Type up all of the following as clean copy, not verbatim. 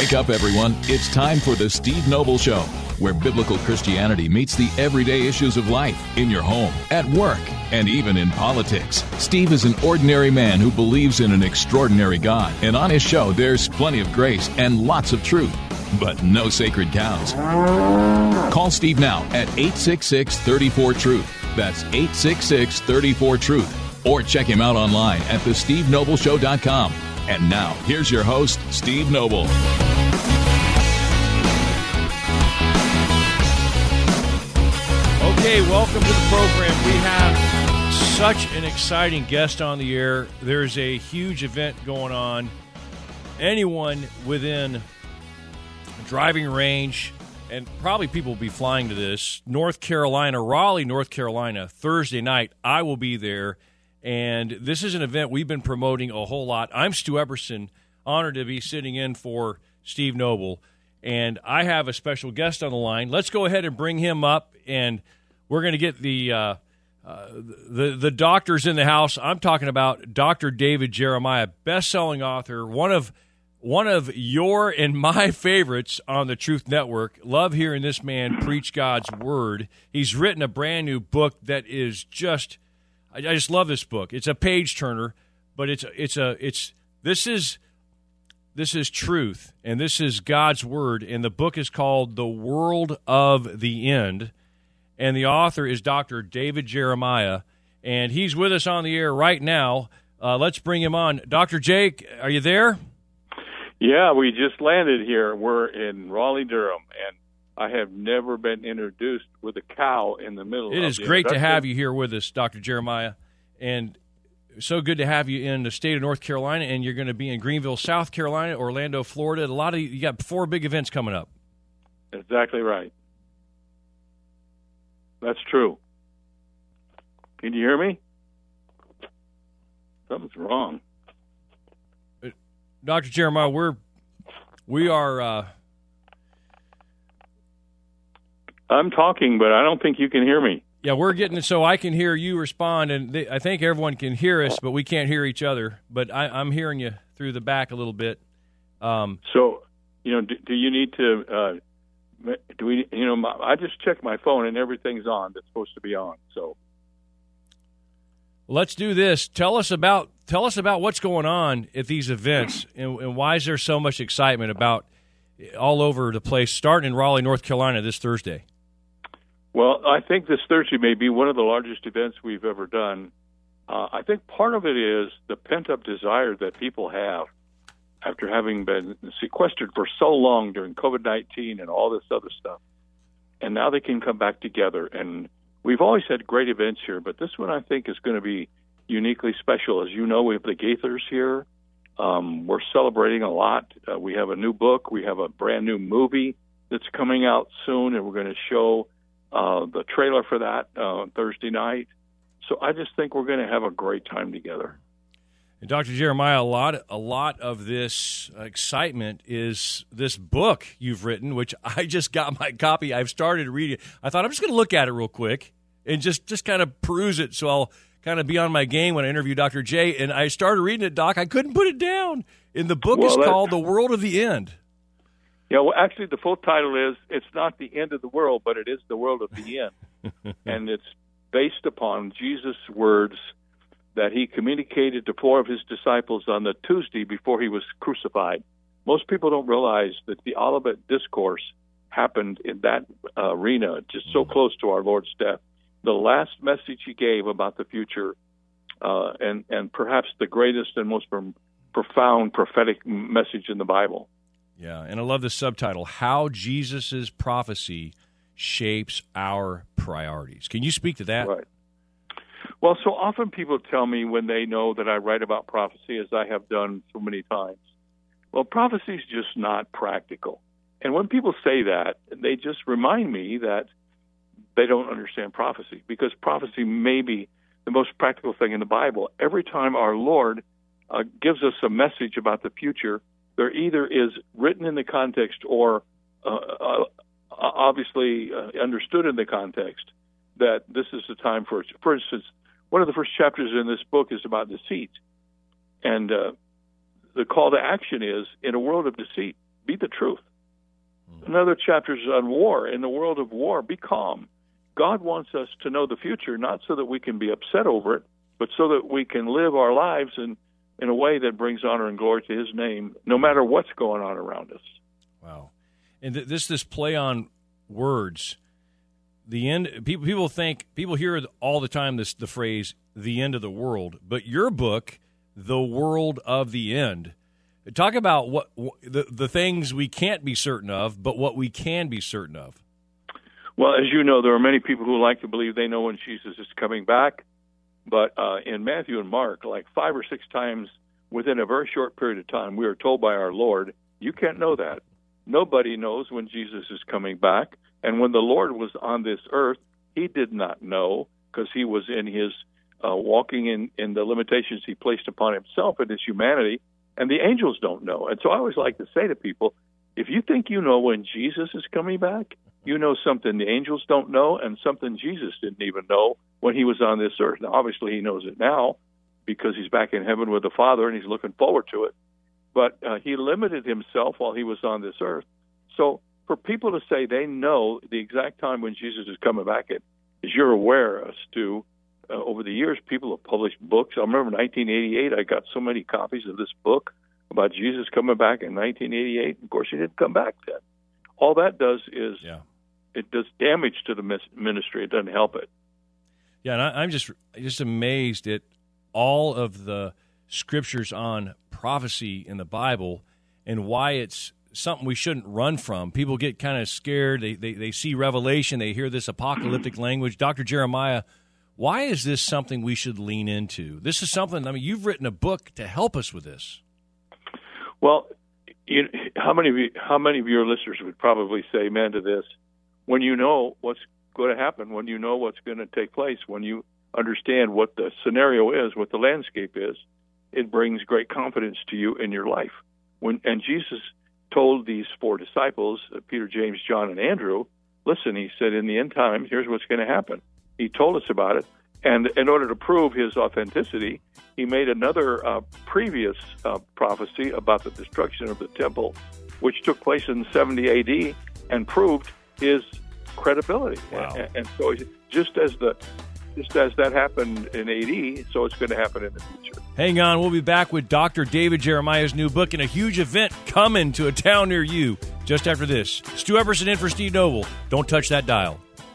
Wake up, everyone. It's time for the Steve Noble Show, where biblical Christianity meets the everyday issues of life in your home, at work, and even in politics. Steve is an ordinary man who believes in an extraordinary God, and on his show, there's plenty of grace and lots of truth, but no sacred cows. Call Steve now at 866-34-TRUTH. That's 866-34-TRUTH. Or check him out online at thestevenobleshow.com. And now, here's your host, Steve Noble. Okay, welcome to the program. We have such an exciting guest on the air. There's a huge event going on. Anyone within driving range, and probably people will be flying to this, North Carolina, Raleigh, North Carolina, Thursday night, I will be there. And this is an event we've been promoting a whole lot. I'm Stu Epperson, honored to be sitting in for Steve Noble. And I have a special guest on the line. Let's go ahead and bring him up, and we're going to get the doctors in the house. I'm talking about Dr. David Jeremiah, best-selling author, one of your and my favorites on the Truth Network. Love hearing this man preach God's Word. He's written a brand-new book that is just... I just love this book. It's a page turner, but this is truth, and this is God's Word, and the book is called The World of the End, and the author is Dr. David Jeremiah, and he's with us on the air right now. Let's bring him on. Dr. Jake, are you there? Yeah, we just landed here. We're in Raleigh, Durham, and I have never been introduced with a cow in the middle of it. It is great to have you here with us, Dr. Jeremiah, and so good to have you in the state of North Carolina, and you're going to be in Greenville, South Carolina, Orlando, Florida. You got 4 big events coming up. Exactly right. That's true. Can you hear me? Something's wrong. Dr. Jeremiah, we are... I'm talking, but I don't think you can hear me. Yeah, we're getting it so I can hear you respond, and I think everyone can hear us, but we can't hear each other. But I'm hearing you through the back a little bit. So, do you need to? Do we? I just checked my phone, and everything's on that's supposed to be on. So, let's do this. Tell us about what's going on at these events, and why is there so much excitement about all over the place, starting in Raleigh, North Carolina this Thursday? Well, I think this Thursday may be one of the largest events we've ever done. I think part of it is the pent-up desire that people have after having been sequestered for so long during COVID-19 and all this other stuff. And now they can come back together. And we've always had great events here, but this one I think is going to be uniquely special. As you know, we have the Gaithers here. We're celebrating a lot. We have a new book. We have a brand-new movie that's coming out soon, and we're going to show the trailer for that Thursday night. So I just think we're going to have a great time together. And Dr. Jeremiah, a lot of this excitement is this book you've written, which I just got my copy. I've started reading it. I thought I'm just going to look at it real quick and just kind of peruse it, so I'll kind of be on my game when I interview Dr. J. And I started reading it, Doc. I couldn't put it down. And the book is called The World of the End. Yeah, well, actually, the full title is, it's not the end of the world, but it is the world of the end. And it's based upon Jesus' words that he communicated to 4 of his disciples on the Tuesday before he was crucified. Most people don't realize that the Olivet Discourse happened in that arena, just so close to our Lord's death. The last message he gave about the future, and perhaps the greatest and most profound prophetic message in the Bible. Yeah, and I love the subtitle, How Jesus' Prophecy Shapes Our Priorities. Can you speak to that? Right. Well, so often people tell me when they know that I write about prophecy, as I have done so many times, well, prophecy is just not practical. And when people say that, they just remind me that they don't understand prophecy, because prophecy may be the most practical thing in the Bible. Every time our Lord gives us a message about the future, there either is written in the context or obviously understood in the context that this is the time for it. For instance, one of the first chapters in this book is about deceit. And the call to action is, in a world of deceit, Be the truth. Another chapter is on war. In the world of war, be calm. God wants us to know the future, not so that we can be upset over it, but so that we can live our lives in a way that brings honor and glory to His name, no matter what's going on around us. Wow. And this play on words, the end. People hear all the time the phrase "the end of the world," but your book, "The World of the End," talk about what the things we can't be certain of, but what we can be certain of. Well, as you know, there are many people who like to believe they know when Jesus is coming back, but in Matthew and Mark, like 5 or 6 times within a very short period of time, we are told by our Lord, you can't know that. Nobody knows when Jesus is coming back. And when the Lord was on this earth, He did not know, because He was in His walking in the limitations He placed upon Himself and His humanity, and the angels don't know. And so I always like to say to people, if you think you know when Jesus is coming back, you know something the angels don't know and something Jesus didn't even know when He was on this earth. Now, obviously, He knows it now because He's back in heaven with the Father and He's looking forward to it. But He limited Himself while He was on this earth. So for people to say they know the exact time when Jesus is coming back, as you're aware, Stu, over the years, people have published books. I remember in 1988, I got so many copies of this book about Jesus coming back in 1988. Of course, He didn't come back then. All that does is it does damage to the ministry. It doesn't help it. Yeah, and I'm just amazed at all of the scriptures on prophecy in the Bible and why it's something we shouldn't run from. People get kind of scared. They see Revelation. They hear this apocalyptic language. Dr. Jeremiah, why is this something we should lean into? This is something, I mean, you've written a book to help us with this. Well, how many of your listeners would probably say amen to this? When you know what's going to happen, when you know what's going to take place, when you understand what the scenario is, what the landscape is, it brings great confidence to you in your life. And Jesus told these 4 disciples, Peter, James, John, and Andrew, listen, He said, in the end times, here's what's going to happen. He told us about it. And in order to prove His authenticity, He made another previous prophecy about the destruction of the temple, which took place in 70 A.D., and proved His credibility. Wow. And so just as that happened in AD, so it's going to happen in the future. Hang on. We'll be back with Dr. David Jeremiah's new book and a huge event coming to a town near you just after this. Stu Epperson in for Steve Noble. Don't touch that dial.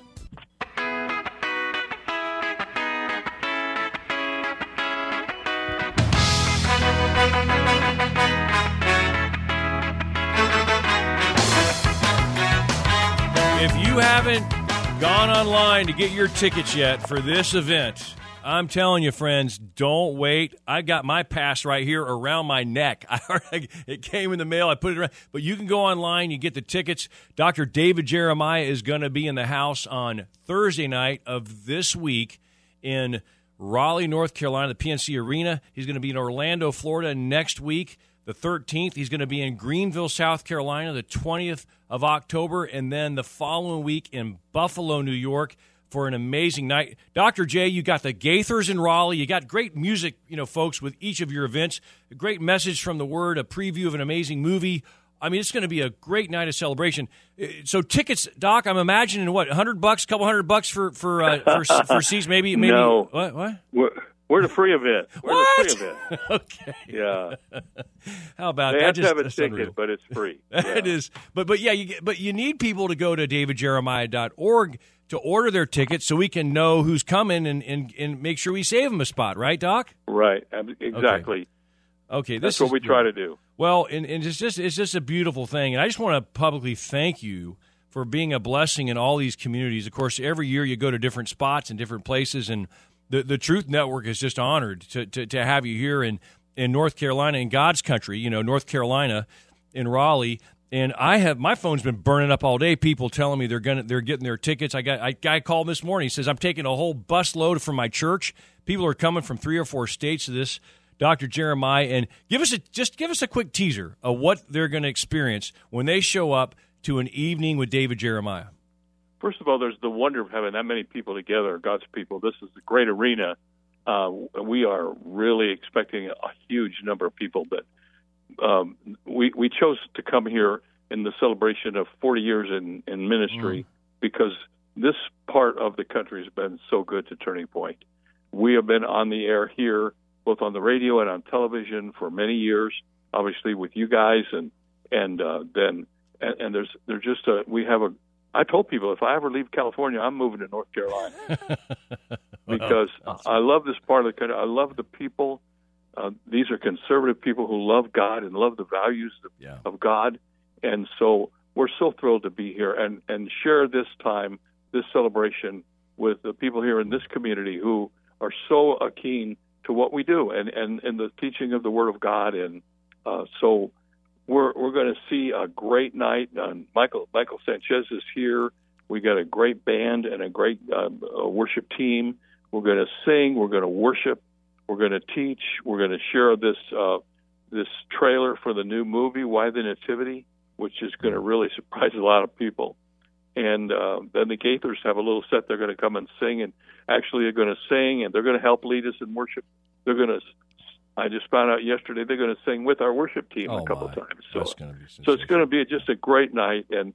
If you haven't gone online to get your tickets yet for this event, I'm telling you, friends, don't wait. I got my pass right here around my neck. It came in the mail. I put it around. But you can go online. You get the tickets. Dr. David Jeremiah is going to be in the house on Thursday night of this week in Raleigh, North Carolina, the PNC Arena. He's going to be in Orlando, Florida next week, the 13th. He's going to be in Greenville, South Carolina, the 20th of October, and then the following week in Buffalo, New York, for an amazing night. Dr. J, you got the Gaithers in Raleigh. You got great music, folks, with each of your events. A great message from the Word, a preview of an amazing movie. I mean, it's going to be a great night of celebration. So tickets, Doc, I'm imagining what, $100, couple $100 for seats, maybe. No. What? We're the free event. What? The free event. Okay. Yeah. How about they that? Have to have a That's ticket, unreal. but it's free. It is. But you need people to go to davidjeremiah.org to order their tickets so we can know who's coming and make sure we save them a spot, right, Doc? Right. Exactly. Okay. That's what we try to do. Well, and it's just a beautiful thing. And I just want to publicly thank you for being a blessing in all these communities. Of course, every year you go to different spots and different places, and the Truth Network is just honored to have you here in North Carolina, in God's country, North Carolina, in Raleigh. And my phone's been burning up all day. People telling me they're getting their tickets. A guy called this morning. He says, I'm taking a whole bus load from my church. People are coming from 3 or 4 states to this Dr. Jeremiah. And give us a quick teaser of what they're going to experience when they show up to an evening with David Jeremiah. First of all, there's the wonder of having that many people together, God's people. This is a great arena. We are really expecting a huge number of people, but we chose to come here in the celebration of 40 years in ministry because this part of the country has been so good to Turning Point. We have been on the air here, both on the radio and on television for many years, obviously with you guys, and there's just I told people if I ever leave California, I'm moving to North Carolina because I love this part of the country. I love the people. These are conservative people who love God and love the values of God, and so we're so thrilled to be here and share this time, this celebration with the people here in this community who are so keen to what we do and the teaching of the Word of God. And so we're going to see a great night. Michael Sanchez is here. We got a great band and a great worship team. We're going to sing. We're going to worship. We're going to teach. We're going to share this trailer for the new movie, Why the Nativity, which is going to really surprise a lot of people. And then the Gaithers have a little set. They're going to come and sing, and actually they're going to sing, and they're going to help lead us in worship. They're going to. I just found out yesterday they're going to sing with our worship team a couple times. So it's going to be just a great night. And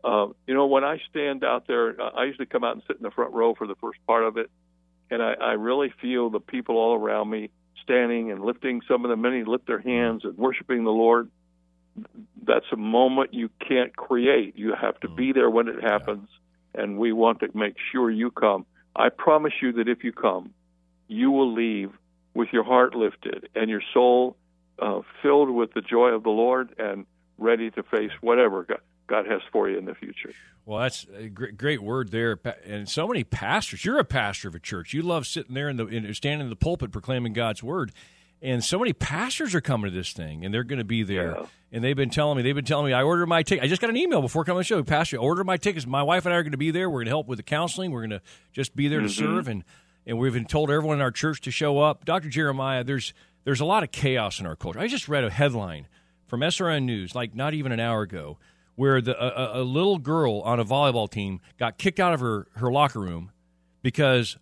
when I stand out there, I usually come out and sit in the front row for the first part of it, and I really feel the people all around me standing and lifting. Some of them, many lift their hands and worshiping the Lord. That's a moment you can't create. You have to be there when it happens, and we want to make sure you come. I promise you that if you come, you will leave with your heart lifted and your soul filled with the joy of the Lord and ready to face whatever God has for you in the future. Well, that's a great word there. And so many pastors. You're a pastor of a church. You love sitting there standing in the pulpit proclaiming God's word. And so many pastors are coming to this thing, and they're going to be there. Yeah. And they've been telling me, I ordered my ticket. I just got an email before coming to the show. Pastor, I ordered my tickets. My wife and I are going to be there. We're going to help with the counseling. We're going to just be there to serve. And we've been told everyone in our church to show up. Dr. Jeremiah, there's a lot of chaos in our culture. I just read a headline from SRN News, like not even an hour ago, where a little girl on a volleyball team got kicked out of her locker room because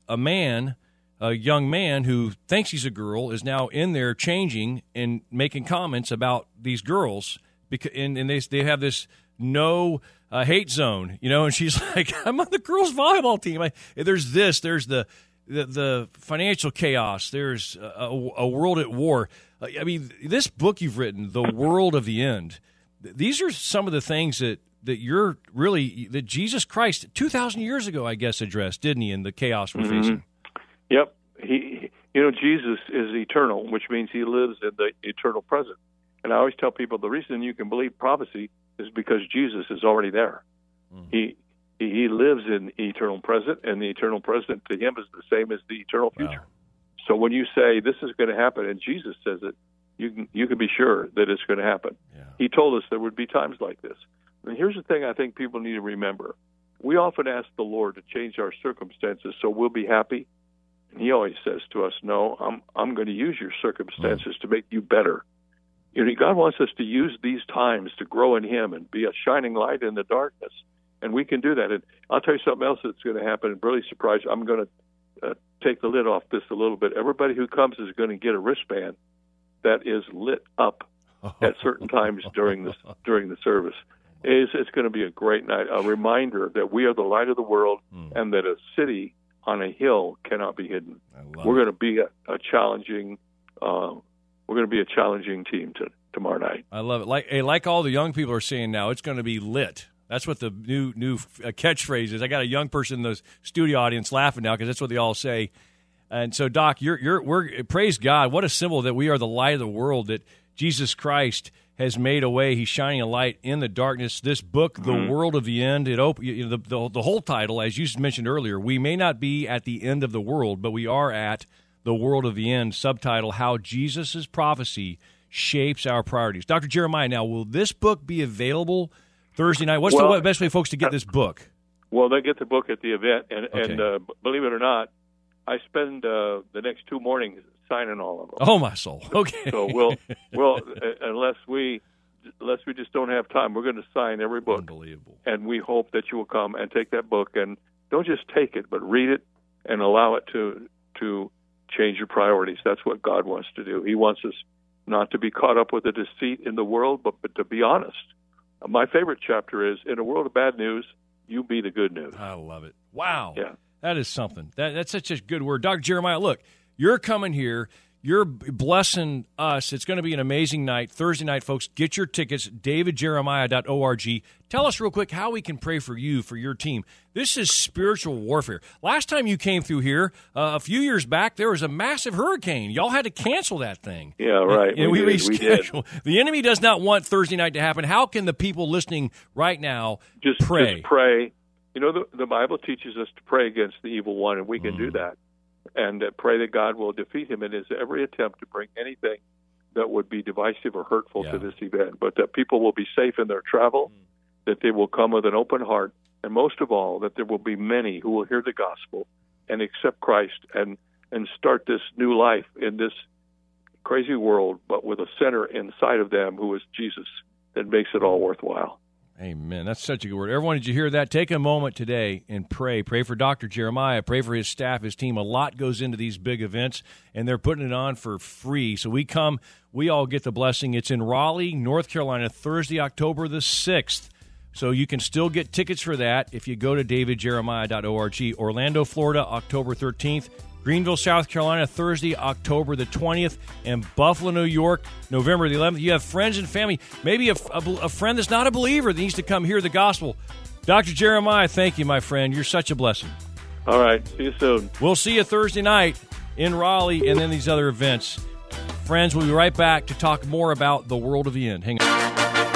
a young man who thinks he's a girl is now in there changing and making comments about these girls, and they have this no hate zone, and she's like, I'm on the girls' volleyball team. There's the financial chaos. There's a world at war. I mean, this book you've written, The World of the End, these are some of the things that Jesus Christ 2,000 years ago, I guess, addressed, didn't he, in the chaos we're facing? Yep. Jesus is eternal, which means he lives in the eternal present. And I always tell people the reason you can believe prophecy is because Jesus is already there. He lives in the eternal present, and the eternal present to him is the same as the eternal future. Wow. So when you say this is going to happen, and Jesus says it, you can be sure that it's going to happen. Yeah. He told us there would be times like this. And here's the thing I think people need to remember. We often ask the Lord to change our circumstances so we'll be happy. And he always says to us, no, I'm going to use your circumstances to make you better. God wants us to use these times to grow in him and be a shining light in the darkness. And we can do that. And I'll tell you something else that's going to happen and really surprise you. I'm going to take the lid off this a little bit. Everybody who comes is going to get a wristband that is lit up at certain times during the service. It's going to be a great night, a reminder that we are the light of the world and that a city on a hill cannot be hidden. We're going to be a challenging team tomorrow night. I love it. Like all the young people are saying now, it's going to be lit. That's what the new catchphrase is. I got a young person in the studio audience laughing now because that's what they all say. And so, Doc, we're praise God. What a symbol that we are the light of the world. That Jesus Christ has made a way. He's shining a light in the darkness. This book, The World of the End, the whole title, as you mentioned earlier, we may not be at the end of the world, but we are at the world of the end. Subtitle: How Jesus' Prophecy Shapes Our Priorities. Dr. Jeremiah, now, will this book be available Thursday night? What's the best way for folks to get this book? Well, they get the book at the event, and believe it or not, I spend the next 2 mornings signing all of them. Oh, my soul. Okay. So we'll unless we just don't have time, we're going to sign every book. Unbelievable. And we hope that you will come and take that book, and don't just take it, but read it and allow it to change your priorities. That's what God wants to do. He wants us not to be caught up with the deceit in the world, but to be honest. My favorite chapter is, in a world of bad news, you be the good news. I love it. Wow. Yeah. That is something. That's such a good word. Dr. Jeremiah, look, you're coming here. You're blessing us. It's going to be an amazing night. Thursday night, folks. Get your tickets, davidjeremiah.org. Tell us real quick how we can pray for you, for your team. This is spiritual warfare. Last time you came through here, a few years back, there was a massive hurricane. Y'all had to cancel that thing. Yeah, right. And we rescheduled. We did. The enemy does not want Thursday night to happen. How can the people listening right now pray? Just pray. You know, the Bible teaches us to pray against the evil one, and we can do that. And pray that God will defeat him in his every attempt to bring anything that would be divisive or hurtful to this event. But that people will be safe in their travel, that they will come with an open heart, and most of all, that there will be many who will hear the gospel and accept Christ and start this new life in this crazy world, but with a center inside of them who is Jesus that makes it all worthwhile. Amen. That's such a good word. Everyone, did you hear that? Take a moment today and pray. Pray for Dr. Jeremiah. Pray for his staff, his team. A lot goes into these big events, and they're putting it on for free. So we all get the blessing. It's in Raleigh, North Carolina, Thursday, October the 6th. So you can still get tickets for that if you go to davidjeremiah.org. Orlando, Florida, October 13th. Greenville, South Carolina, Thursday, October the 20th, and Buffalo, New York, November the 11th. You have friends and family, maybe a friend that's not a believer that needs to come hear the gospel. Dr. Jeremiah, thank you, my friend. You're such a blessing. All right. See you soon. We'll see you Thursday night in Raleigh and then these other events. Friends, we'll be right back to talk more about the world of the end. Hang on.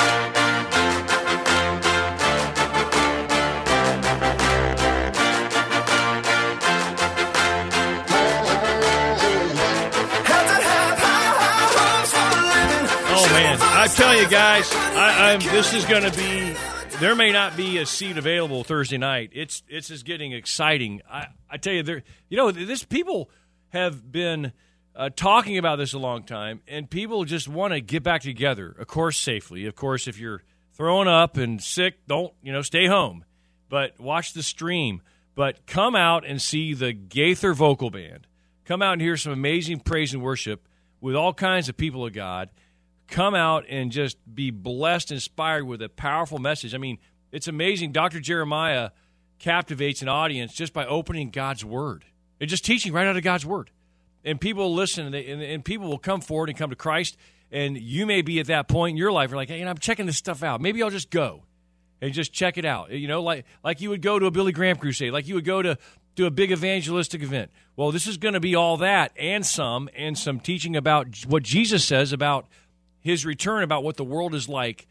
I'm telling you guys, this is going to be, there may not be a seat available Thursday night. It's just getting exciting. I tell you, people have been talking about this a long time, and people just want to get back together, of course, safely. Of course, if you're throwing up and sick, don't, stay home. But watch the stream. But come out and see the Gaither Vocal Band. Come out and hear some amazing praise and worship with all kinds of people of God. Come out and just be blessed, inspired with a powerful message. I mean, it's amazing. Dr. Jeremiah captivates an audience just by opening God's Word and just teaching right out of God's Word. And people will listen, and people will come forward and come to Christ. And you may be at that point in your life. You're like, hey, I'm checking this stuff out. Maybe I'll just go and just check it out. Like you would go to a Billy Graham crusade, like you would go to a big evangelistic event. Well, this is going to be all that and some teaching about what Jesus says about his return, about what the world is like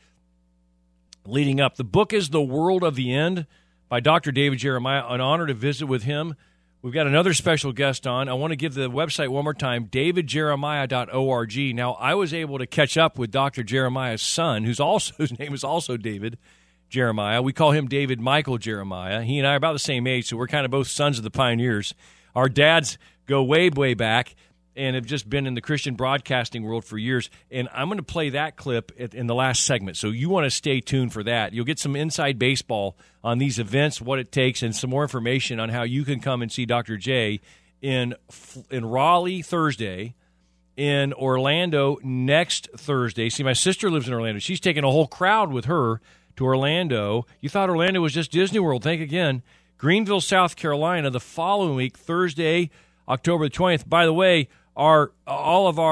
leading up. The book is The World of the End by Dr. David Jeremiah. An honor to visit with him. We've got another special guest on. I want to give the website one more time, davidjeremiah.org. Now, I was able to catch up with Dr. Jeremiah's son, whose name is also David Jeremiah. We call him David Michael Jeremiah. He and I are about the same age, so we're kind of both sons of the pioneers. Our dads go way, way back and have just been in the Christian broadcasting world for years. And I'm going to play that clip in the last segment, so you want to stay tuned for that. You'll get some inside baseball on these events, what it takes, and some more information on how you can come and see Dr. J in Raleigh Thursday, in Orlando next Thursday. See, my sister lives in Orlando. She's taking a whole crowd with her to Orlando. You thought Orlando was just Disney World. Think again. Greenville, South Carolina, the following week, Thursday, October the 20th. By the way, all of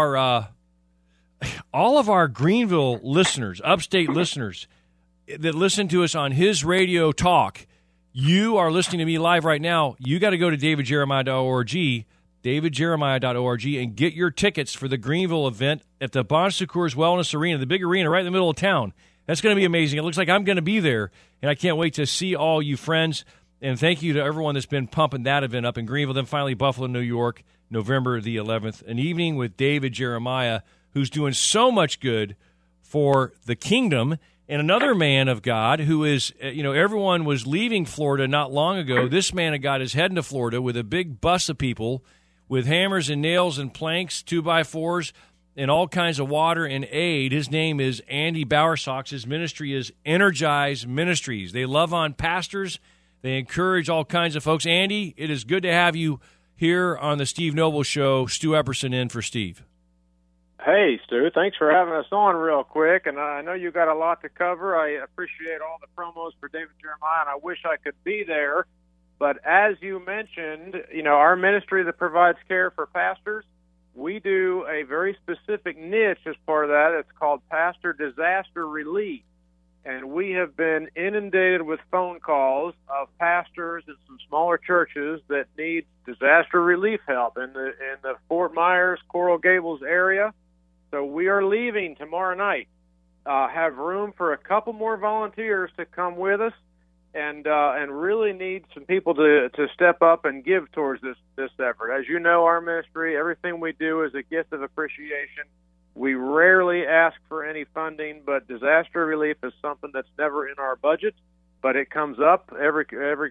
our Greenville listeners, upstate listeners that listen to us on his radio talk, you are listening to me live right now. You got to go to davidjeremiah.org, davidjeremiah.org, and get your tickets for the Greenville event at the Bon Secours Wellness Arena, the big arena right in the middle of town. That's going to be amazing. It looks like I'm going to be there, and I can't wait to see all you friends. And thank you to everyone that's been pumping that event up in Greenville. Then finally, Buffalo, New York, November the 11th, an evening with David Jeremiah, who's doing so much good for the kingdom. And another man of God who is, everyone was leaving Florida not long ago. This man of God is heading to Florida with a big bus of people with hammers and nails and planks, 2x4s, and all kinds of water and aid. His name is Andy Bowersox. His ministry is Energize Ministries. They love on pastors. They encourage all kinds of folks. Andy, it is good to have you here on the Steve Noble Show. Stu Epperson in for Steve. Hey, Stu, thanks for having us on real quick. And I know you got a lot to cover. I appreciate all the promos for David Jeremiah, and I wish I could be there. But as you mentioned, our ministry that provides care for pastors, we do a very specific niche as part of that. It's called Pastor Disaster Relief. And we have been inundated with phone calls of pastors in some smaller churches that need disaster relief help in the Fort Myers, Coral Gables area. So we are leaving tomorrow night. Have room for a couple more volunteers to come with us, and really need some people to step up and give towards this effort. As you know, our ministry, everything we do is a gift of appreciation. We rarely ask for any funding, but disaster relief is something that's never in our budget, but it comes up every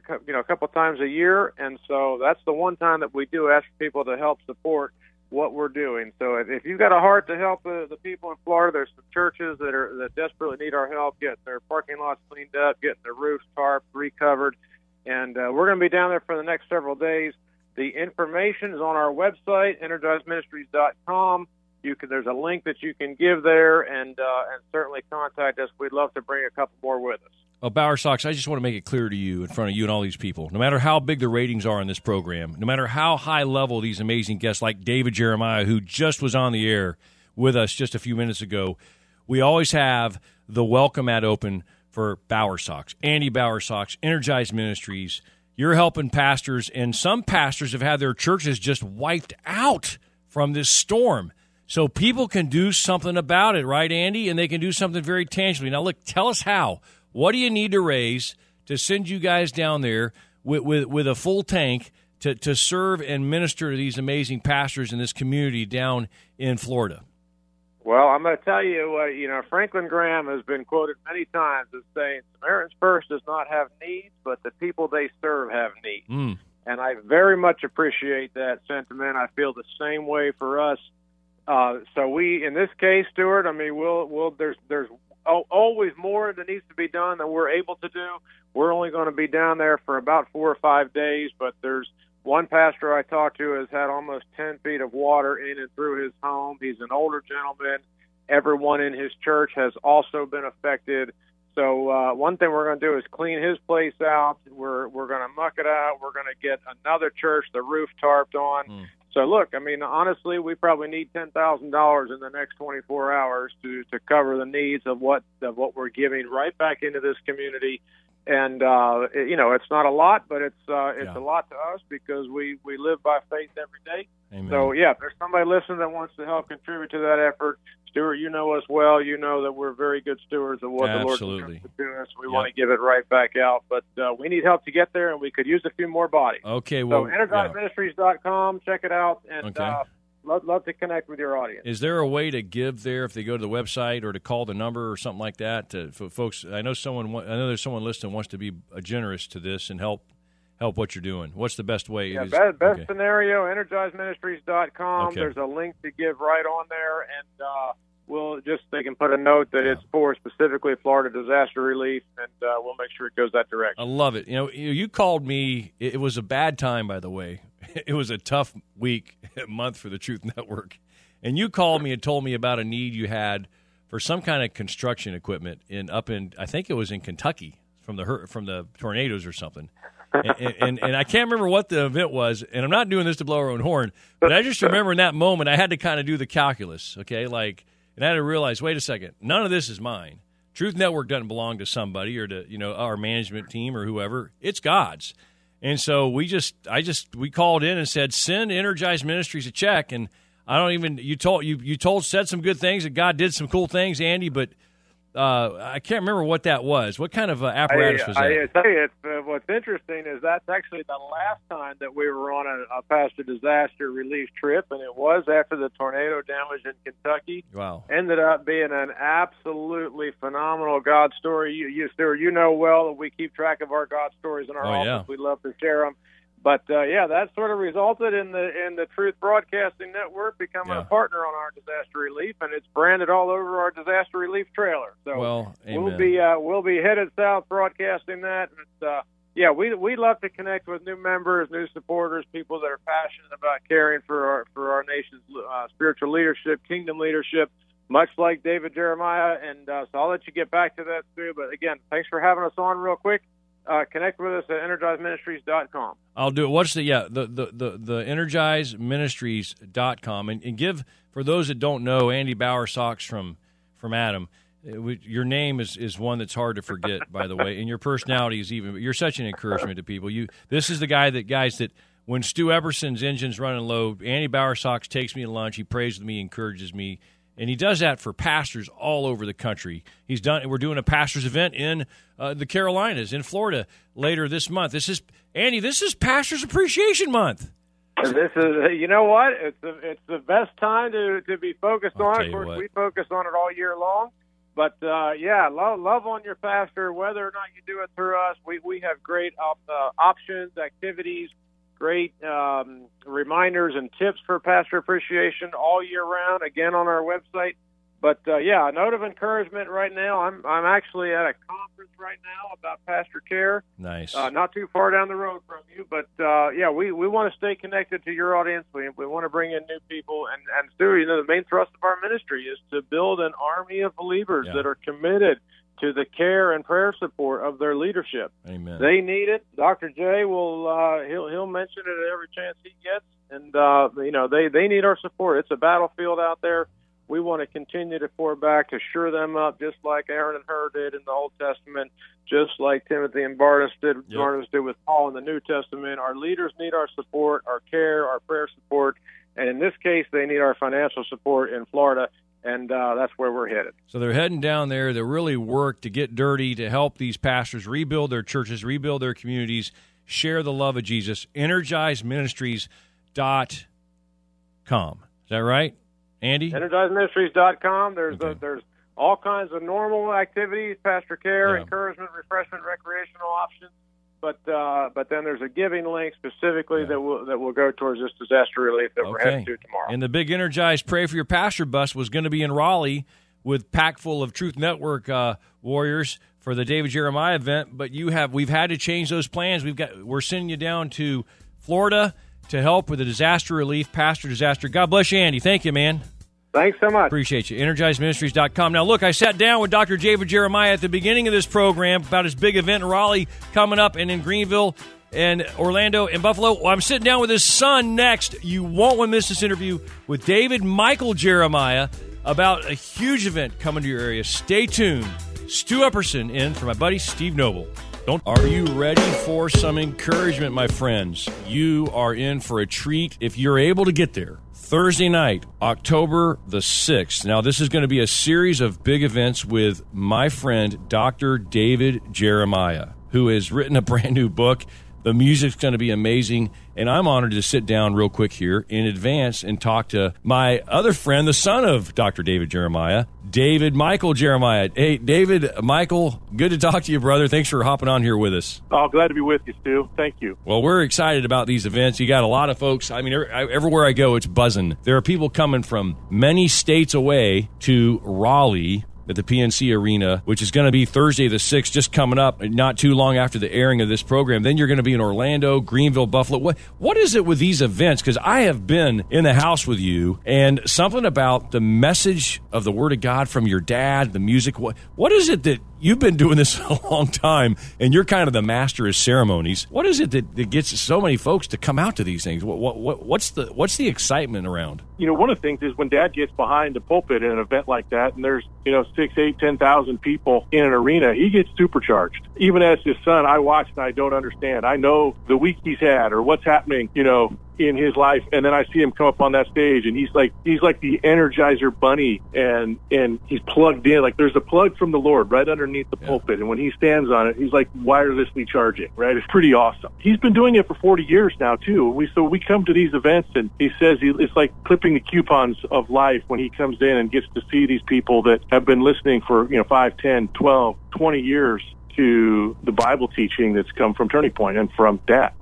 a couple times a year, and so that's the one time that we do ask people to help support what we're doing. So if you've got a heart to help the people in Florida, there's some churches that desperately need our help, getting their parking lots cleaned up, getting their roofs tarped, recovered, and we're going to be down there for the next several days. The information is on our website, energizeministries.com. There's a link that you can give there, and certainly contact us. We'd love to bring a couple more with us. Well, Bower Sox, I just want to make it clear to you, in front of you and all these people, no matter how big the ratings are in this program, no matter how high level these amazing guests like David Jeremiah, who just was on the air with us just a few minutes ago, we always have the welcome mat open for Bower Sox, Andy Bower Sox, Energized Ministries. You're helping pastors, and some pastors have had their churches just wiped out from this storm. So people can do something about it, right, Andy? And they can do something very tangibly. Now, look, tell us how. What do you need to raise to send you guys down there with a full tank to serve and minister to these amazing pastors in this community down in Florida? Well, I'm going to tell you, Franklin Graham has been quoted many times as saying, Samaritans First does not have needs, but the people they serve have needs. And I very much appreciate that sentiment. I feel the same way for us. So we, in this case, Stuart, I mean, there's always more that needs to be done than we're able to do. We're only going to be down there for about 4 or 5 days, but there's one pastor I talked to has had almost 10 feet of water in and through his home. He's an older gentleman. Everyone in his church has also been affected. So one thing we're going to do is clean his place out. We're going to muck it out. We're going to get another church, the roof tarped on. So, look, I mean, honestly, we probably need $10,000 in the next 24 hours to cover the needs of what we're giving right back into this community. And, it's not a lot, but it's a lot to us because we live by faith every day. Amen. So, yeah, if there's somebody listening that wants to help contribute to that effort, Stuart, you know us well. You know that we're very good stewards of what the Lord has to us. We want to give it right back out. But we need help to get there, and we could use a few more bodies. Okay, well, so EnergizeMinistries.com, check it out, and love to connect with your audience. Is there a way to give there if they go to the website or to call the number or something like that? For folks, I know there's someone listening wants to be generous to this and help what you're doing. What's the best way? Yeah, best scenario, EnergizeMinistries.com. Okay. There's a link to give right on there, and they can put a note that it's for specifically Florida disaster relief, and we'll make sure it goes that direction. I love it. You called me. It was a bad time, by the way. It was a tough month for the Truth Network, and you called me and told me about a need you had for some kind of construction equipment up in I think it was in Kentucky from the tornadoes or something. And I can't remember what the event was, and I'm not doing this to blow our own horn, but I just remember in that moment I had to kind of do the calculus, okay? And I had to realize, wait a second, none of this is mine. Truth Network doesn't belong to somebody or to our management team or whoever. It's God's. And so we called in and said, send Energized Ministries a check, and you said some good things that God did some cool things, Andy, but I can't remember what that was. What kind of apparatus was that? I tell you, what's interesting is that's actually the last time that we were on a pastor disaster relief trip, and it was after the tornado damage in Kentucky. Wow. Ended up being an absolutely phenomenal God story. You know well that we keep track of our God stories in our office. Yeah. We love to share them. But, that sort of resulted in the Truth Broadcasting Network becoming a partner on our disaster relief, and it's branded all over our disaster relief trailer. So amen. we'll be headed south broadcasting that. And we love to connect with new members, new supporters, people that are passionate about caring for our nation's spiritual leadership, kingdom leadership, much like David Jeremiah. And so I'll let you get back to that, Stu. But again, thanks for having us on real quick. Connect with us at EnergizeMinistries.com. I'll do it. What's the EnergizeMinistries.com, and give, for those that don't know, Andy Bowersox from Adam. Your name is one that's hard to forget, by the way, and your personality is even. You're such an encouragement to people. This is the guys that when Stu Epperson's engine's running low, Andy Bowersox takes me to lunch. He prays with me, encourages me, and he does that for pastors all over the country. We're doing a pastors event in the Carolinas, in Florida, later this month. This is Pastors Appreciation Month. And this is, you know what? It's the best time to be focused on it. Of course, we focus on it all year long. But, love on your pastor, whether or not you do it through us. We have great options, activities, great reminders and tips for pastor appreciation all year round, again, on our website. But, a note of encouragement right now. I'm actually at a conference right now about pastor care. Nice. Not too far down the road from you. But, we want to stay connected to your audience. We want to bring in new people. And Stu, the main thrust of our ministry is to build an army of believers that are committed to the care and prayer support of their leadership. Amen. They need it. Dr. J will he'll mention it at every chance he gets. And, they need our support. It's a battlefield out there. We want to continue to pour back, to shore them up, just like Aaron and Hur did in the Old Testament, just like Timothy and Barnabas did with Paul in the New Testament. Our leaders need our support, our care, our prayer support, and in this case, they need our financial support in Florida, and that's where we're headed. So they're heading down there to really work, to get dirty, to help these pastors rebuild their churches, rebuild their communities, share the love of Jesus. EnergizeMinistries.com. Is that right, Andy? EnergizeMinistries.com. There's all kinds of normal activities, pastor care, encouragement, refreshment, recreational options. But then there's a giving link specifically that will go towards this disaster relief that we're heading to tomorrow. And the big Energize Pray for Your Pastor bus was going to be in Raleigh with pack full of Truth Network warriors for the David Jeremiah event. But we've had to change those plans. We're sending you down to Florida to help with the disaster relief, pastor disaster. God bless you, Andy. Thank you, man. Thanks so much. Appreciate you. EnergizeMinistries.com. Now, look, I sat down with Dr. David Jeremiah at the beginning of this program about his big event in Raleigh coming up, and in Greenville and Orlando and Buffalo. Well, I'm sitting down with his son next. You won't want to miss this interview with David Michael Jeremiah about a huge event coming to your area. Stay tuned. Stu Epperson in for my buddy Steve Noble. Are you ready for some encouragement, my friends? You are in for a treat if you're able to get there. Thursday night, October the 6th. Now, this is going to be a series of big events with my friend, Dr. David Jeremiah, who has written a brand new book. The music's going to be amazing, and I'm honored to sit down real quick here in advance and talk to my other friend, the son of Dr. David Jeremiah, David Michael Jeremiah. Hey, David, Michael, good to talk to you, brother. Thanks for hopping on here with us. Oh, glad to be with you, Stu. Thank you. Well, we're excited about these events. You got a lot of folks. I mean, everywhere I go, it's buzzing. There are people coming from many states away to Raleigh at the PNC Arena, which is going to be Thursday the 6th, just coming up, not too long after the airing of this program. Then you're going to be in Orlando, Greenville, Buffalo. What is it with these events? Because I have been in the house with you, and something about the message of the Word of God from your dad, the music. What is it that you've been doing this a long time, and you're kind of the master of ceremonies? What is it that gets so many folks to come out to these things? What's the excitement around? One of the things is when Dad gets behind the pulpit in an event like that, and there's 6, 8, 10,000 people in an arena, he gets supercharged. Even as his son, I watch and I don't understand. I know the week he's had or what's happening, in his life, and then I see him come up on that stage, and he's like the Energizer Bunny, and he's plugged in. Like there's a plug from the Lord right underneath the pulpit, and when he stands on it, he's like wirelessly charging. Right, it's pretty awesome. He's been doing it for 40 years now too. We come to these events, and he says it's like clipping the coupons of life when he comes in and gets to see these people that have been listening for 5, 10, 12, 20 years to the Bible teaching that's come from Turning Point and from Dad.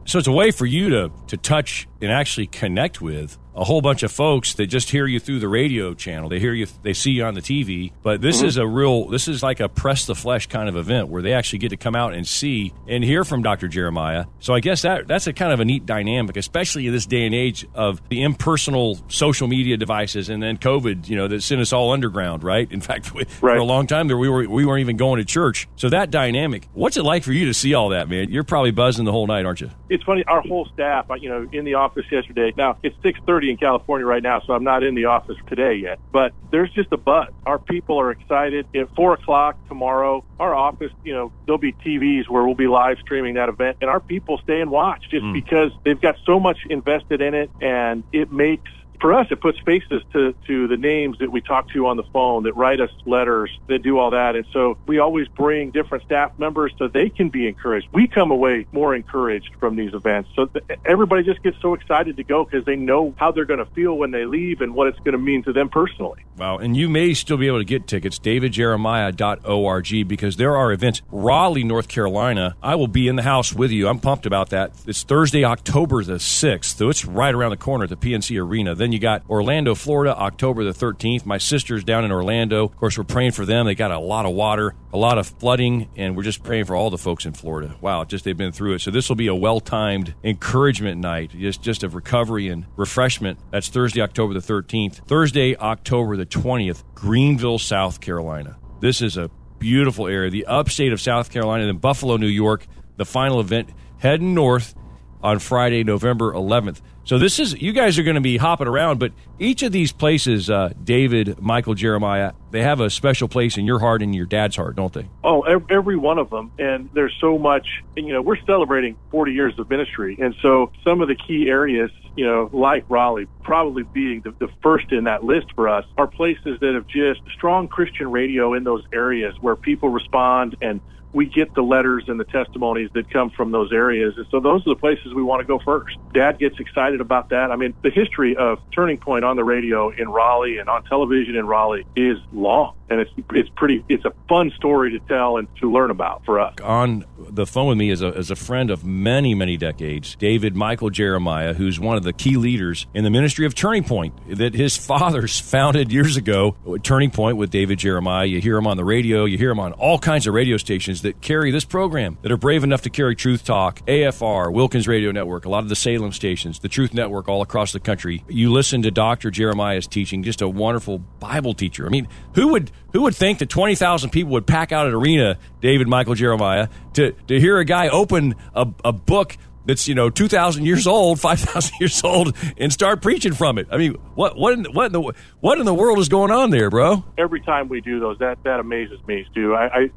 So it's a way for you to touch and actually connect with a whole bunch of folks that just hear you through the radio channel. They hear you, they see you on the TV. But this is this is like a press the flesh kind of event where they actually get to come out and see and hear from Dr. Jeremiah. So I guess that's a kind of a neat dynamic, especially in this day and age of the impersonal social media devices and then COVID, that sent us all underground, right? In fact, for a long time there, we weren't even going to church. So that dynamic, what's it like for you to see all that, man? You're probably buzzing the whole night, aren't you? It's funny, our whole staff, in the office yesterday. Now, it's 6:30 in California right now, so I'm not in the office today yet. But there's just a buzz. Our people are excited. At 4 o'clock tomorrow, our office, there'll be TVs where we'll be live streaming that event, and our people stay and watch just because they've got so much invested in it, and it makes... For us, it puts faces to the names that we talk to on the phone, that write us letters, that do all that. And so we always bring different staff members so they can be encouraged. We come away more encouraged from these events. So everybody just gets so excited to go because they know how they're going to feel when they leave and what it's going to mean to them personally. Wow. And you may still be able to get tickets, davidjeremiah.org, because there are events. Raleigh, North Carolina, I will be in the house with you. I'm pumped about that. It's Thursday, October the 6th, so it's right around the corner at the PNC Arena. Then you got Orlando, Florida, October the 13th. My sister's down in Orlando. Of course, we're praying for them. They got a lot of water, a lot of flooding, and we're just praying for all the folks in Florida. Wow, they've been through it. So this will be a well-timed encouragement night, just of recovery and refreshment. That's Thursday, October the 13th. Thursday, October the 20th, Greenville, South Carolina. This is a beautiful area. The upstate of South Carolina, then Buffalo, New York, the final event, heading north on Friday, November 11th. So you guys are going to be hopping around, but each of these places, David, Michael, Jeremiah, they have a special place in your heart and your dad's heart, don't they? Oh, every one of them. And there's so much, we're celebrating 40 years of ministry. And so some of the key areas, like Raleigh, probably being the first in that list for us, are places that have just strong Christian radio in those areas where people respond and we get the letters and the testimonies that come from those areas. And so those are the places we want to go first. Dad gets excited about that. I mean, the history of Turning Point on the radio in Raleigh and on television in Raleigh is long. And it's a fun story to tell and to learn about for us. On the phone with me is a friend of many, many decades, David Michael Jeremiah, who's one of the key leaders in the ministry of Turning Point that his fathers founded years ago. Turning Point with David Jeremiah. You hear him on the radio. You hear him on all kinds of radio stations that carry this program, that are brave enough to carry Truth Talk, AFR, Wilkins Radio Network, a lot of the Salem stations, the Truth Network all across the country. You listen to Dr. Jeremiah's teaching, just a wonderful Bible teacher. I mean, who would think that 20,000 people would pack out an arena, David Michael Jeremiah, to hear a guy open a book that's 2,000 years old, 5,000 years old, and start preaching from it? I mean, what in the world is going on there, bro? Every time we do those, that amazes me, Stu.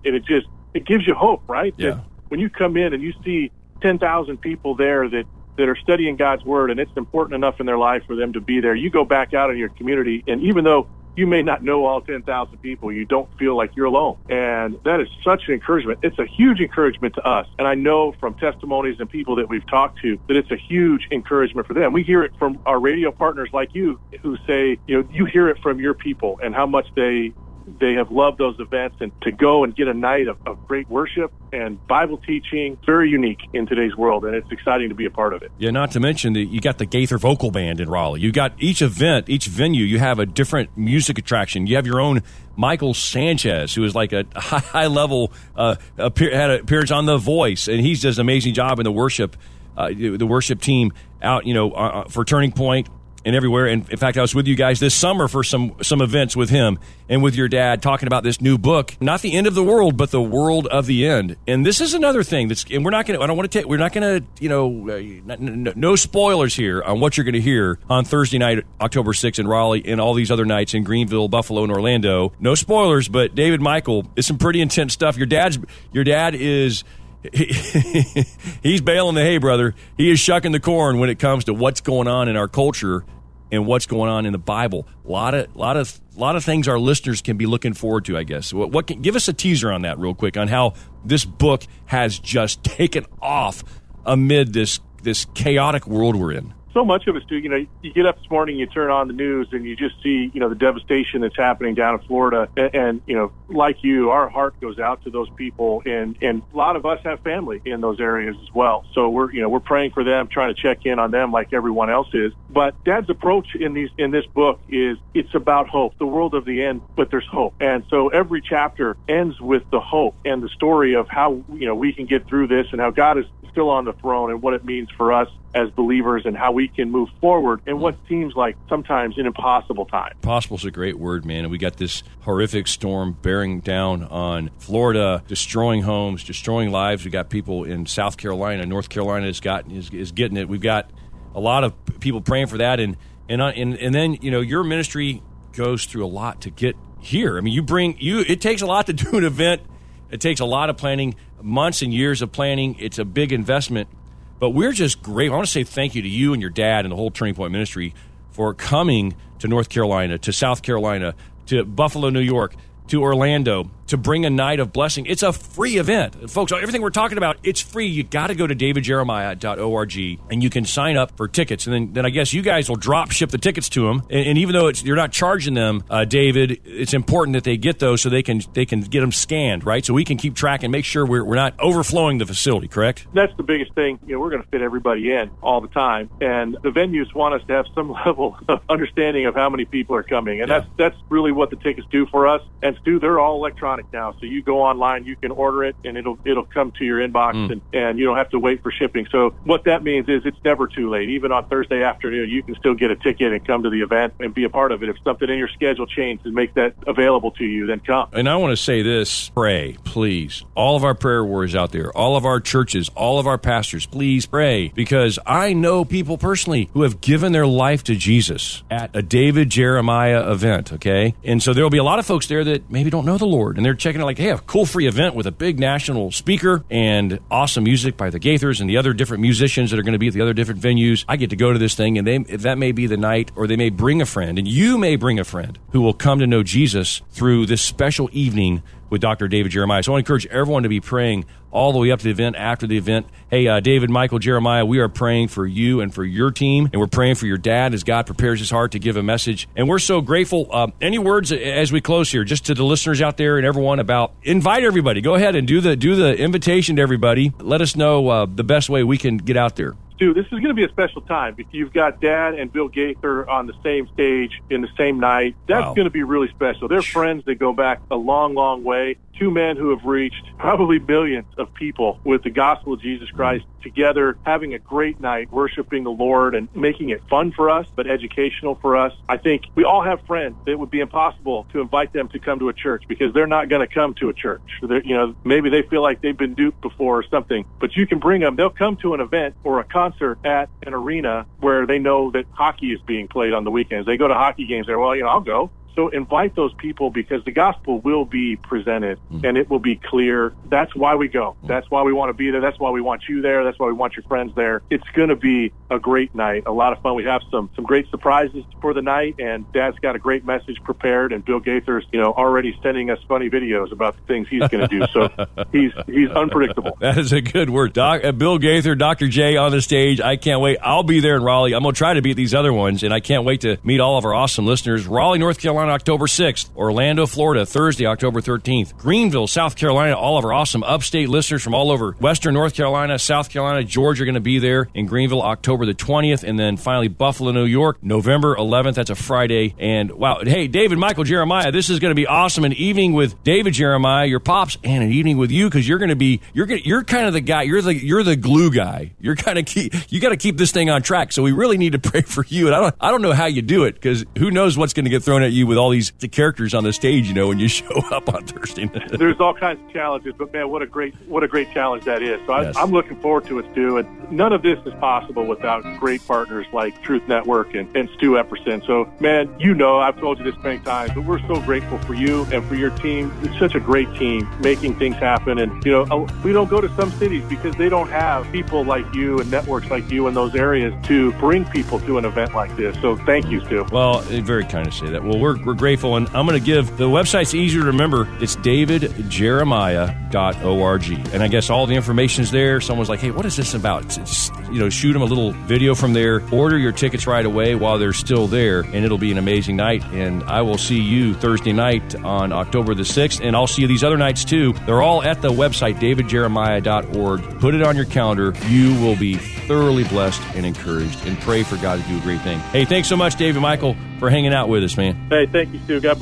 It gives you hope, right? Yeah. That when you come in and you see 10,000 people there that are studying God's Word, and it's important enough in their life for them to be there, you go back out in your community, and even though you may not know all 10,000 people, you don't feel like you're alone. And that is such an encouragement. It's a huge encouragement to us. And I know from testimonies and people that we've talked to that it's a huge encouragement for them. We hear it from our radio partners like you who say, you hear it from your people and how much they have loved those events, and to go and get a night of great worship and Bible teaching, very unique in today's world, and it's exciting to be a part of it. Yeah, not to mention that you got the Gaither Vocal Band in Raleigh. You got each event, each venue, you have a different music attraction. You have your own Michael Sanchez, who is like a high-level, had an appearance on The Voice, and he does an amazing job in the worship team out, for Turning Point and everywhere. And in fact, I was with you guys this summer for some events with him and with your dad, talking about this new book, not the end of the world, but the world of the end. And this is another thing and we're not going to, no spoilers here on what you're going to hear on Thursday night, October 6th in Raleigh, and all these other nights in Greenville, Buffalo, and Orlando. No spoilers, but David Michael, it's some pretty intense stuff. Your dad is, he's baling the hay, brother. He is shucking the corn when it comes to what's going on in our culture and what's going on in the Bible. A lot of things our listeners can be looking forward to, I guess. Give us a teaser on that real quick, on how this book has just taken off amid this chaotic world we're in. so much of it, Stu, you get up this morning, you turn on the news, and you just see, the devastation that's happening down in Florida. And like you, our heart goes out to those people, and a lot of us have family in those areas as well. So we're praying for them, trying to check in on them like everyone else is. But Dad's approach in this book is it's about hope, the world of the end, but there's hope. And so every chapter ends with the hope and the story of how, we can get through this and how God is still on the throne and what it means for us as believers and how we can move forward in what seems like sometimes an impossible time. Impossible is a great word, man. And we got this horrific storm bearing down on Florida, destroying homes, destroying lives. We got people in South Carolina, North Carolina is getting it. We've got a lot of people praying for that, and then your ministry goes through a lot to get here. I mean, it takes a lot to do an event. It takes a lot of planning, months and years of planning. It's a big investment. But we're just great. I want to say thank you to you and your dad and the whole Turning Point ministry for coming to North Carolina, to South Carolina, to Buffalo, New York, to Orlando, to bring a night of blessing. It's a free event. Folks, everything we're talking about, it's free. You got to go to davidjeremiah.org, and you can sign up for tickets. And then I guess you guys will drop ship the tickets to them. And even though you're not charging them, David, it's important that they get those so they can get them scanned, right? So we can keep track and make sure we're not overflowing the facility, correct? That's the biggest thing. We're going to fit everybody in all the time. And the venues want us to have some level of understanding of how many people are coming. And that's really what the tickets do for us. And Stu, they're all electronic now, so you go online, you can order it, and it'll come to your inbox, and you don't have to wait for shipping. So what that means is it's never too late. Even on Thursday afternoon, you can still get a ticket and come to the event and be a part of it. If something in your schedule changes and make that available to you, then come. And I want to say this, pray, please. All of our prayer warriors out there, all of our churches, all of our pastors, please pray, because I know people personally who have given their life to Jesus at a David Jeremiah event, okay? And so there will be a lot of folks there that maybe don't know the Lord, and they're checking it like, hey, a cool free event with a big national speaker and awesome music by the Gaithers and the other different musicians that are going to be at the other different venues. I get to go to this thing, and that may be the night, or they may bring a friend, and you may bring a friend who will come to know Jesus through this special evening with Dr. David Jeremiah. So I want to encourage everyone to be praying all the way up to the event, after the event. Hey, David, Michael, Jeremiah, we are praying for you and for your team, and we're praying for your dad as God prepares his heart to give a message. And we're so grateful. Any words as we close here, just to the listeners out there and everyone, about invite everybody. Go ahead and do the invitation to everybody. Let us know the best way we can get out there. Stu, this is going to be a special time. If you've got Dad and Bill Gaither on the same stage in the same night, that's going to be really special. They're friends that go back a long, long way. Two men who have reached probably millions of people with the gospel of Jesus Christ together, having a great night, worshiping the Lord and making it fun for us, but educational for us. I think we all have friends that it would be impossible to invite them to come to a church because they're not going to come to a church. Maybe they feel like they've been duped before or something, but you can bring them. They'll come to an event or a concert at an arena where they know that hockey is being played on the weekends. They go to hockey games there. Well, I'll go. So invite those people, because the gospel will be presented and it will be clear. That's why we go. That's why we want to be there. That's why we want you there. That's why we want your friends there. It's going to be a great night, a lot of fun. We have some great surprises for the night, and Dad's got a great message prepared, and Bill Gaither's, already sending us funny videos about the things he's going to do. So he's unpredictable. That is a good word. Bill Gaither, Dr. J on the stage. I can't wait. I'll be there in Raleigh. I'm going to try to beat these other ones, and I can't wait to meet all of our awesome listeners. Raleigh, North Carolina, October 6th. Orlando, Florida, Thursday, October 13th. Greenville, South Carolina, all of our awesome upstate listeners from all over Western North Carolina, South Carolina, Georgia are going to be there in Greenville, October the 20th. And then finally, Buffalo, New York, November 11th. That's a Friday. And wow, hey, David, Michael, Jeremiah, this is going to be awesome. An evening with David Jeremiah, your pops, and an evening with you, because you're kind of the guy, you're the glue guy. You got to keep this thing on track. So we really need to pray for you. And I don't know how you do it, because who knows what's going to get thrown at you with all these the characters on the stage, when you show up on Thursday night. There's all kinds of challenges, but man, what a great challenge that is. So yes. I'm looking forward to it, Stu. And none of this is possible without great partners like Truth Network and Stu Epperson. So man, I've told you this many times, but we're so grateful for you and for your team. It's such a great team making things happen. And we don't go to some cities because they don't have people like you and networks like you in those areas to bring people to an event like this. So thank you, Stu. Well, very kind to say that. Well, we're we're grateful. And I'm going to give the website's easier to remember. It's davidjeremiah.org. And I guess all the information's there. Someone's like, hey, what is this about? Just, shoot them a little video from there. Order your tickets right away while they're still there, and it'll be an amazing night. And I will see you Thursday night on October the 6th, and I'll see you these other nights too. They're all at the website, davidjeremiah.org. Put it on your calendar. You will be thoroughly blessed and encouraged, and pray for God to do a great thing. Hey, thanks so much, David Michael, for hanging out with us, man. Hey, thank you, Stu. God bless.